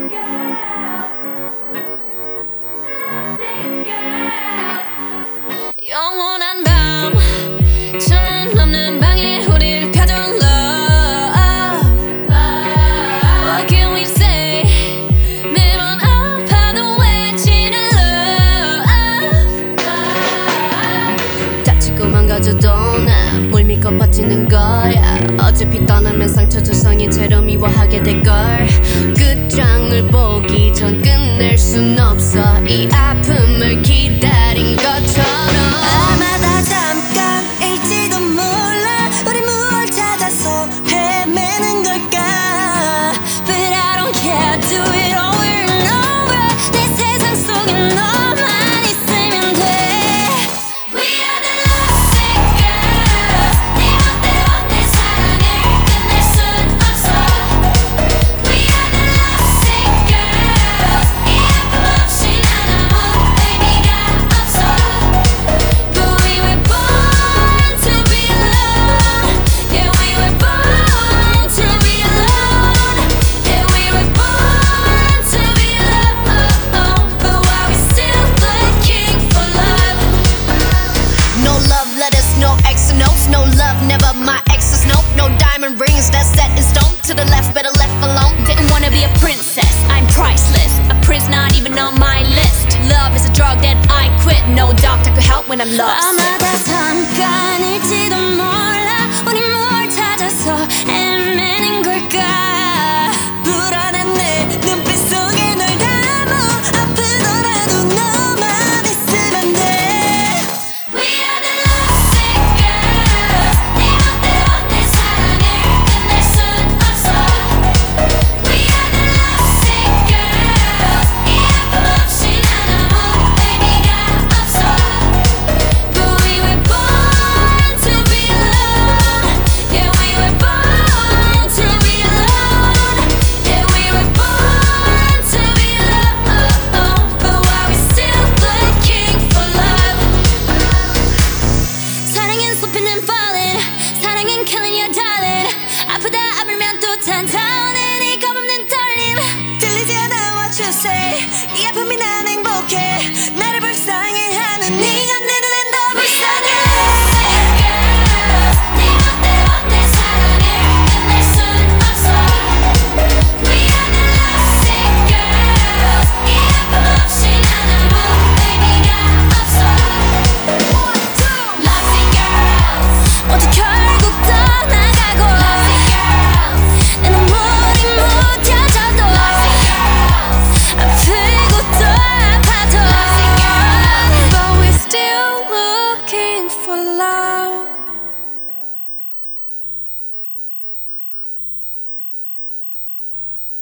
영원한 밤 창문 없는 방에 우리를 가둔 love. What can we say? 매번 아파도 외치는 love. 다치고 망가져도 난 물 믿고 버티는 거야. 어차피 떠나면 상처 조성이 채로 미워하게 될걸. 끝장을 보기 전 끝낼 순 없어. 이 아픔을 기다린 것처럼. 아마 다 잠깐일지도 몰라. 우리 무얼 찾아서 헤매는 걸까. But I don't care, do it over and over. 내 세상 속에 너만 있으면 돼. We are the lovesick girls. 네 멋대로 내 사랑을 끝낼 순 없어. We are the lovesick girls. 이 아픔 없이 난 아무 의미가 없어. But we were born to be alone. Yeah, we were born to be alone. Yeah, we were born to be alone. But why we still looking for love? No love letters, no X notes. No love, never my exes, no. No diamond rings, that's set in stone. To the left, better left alone. Didn't wanna be a princess, I'm priceless. A prince not even on my list. Love is a drug that I quit. No doctor could help when I'm lost. 아마 다 잠깐일지도 몰라. 우리 뭘 찾아서 헤매는 걸까. 불안한 내 눈빛 속에 널 담아. 아프더라도 너만 있으면 돼. We are the lovesick girls. 네 멋대로 내 사랑을 끝낼 순 없어. We are the lovesick girls. 이 아픔 없이 난 아무 의미가 없어. But we were born to be alone. Yeah, we were born to be alone. Yeah, we were born to be alone. But why we still looking for love? 사랑은 쏟히는 falling. 사랑은 killing your darling. 아프다 아프면 또 찾아오는 이 겁없는 떨림. 들리지 않아 what you say. 이 아픔이 나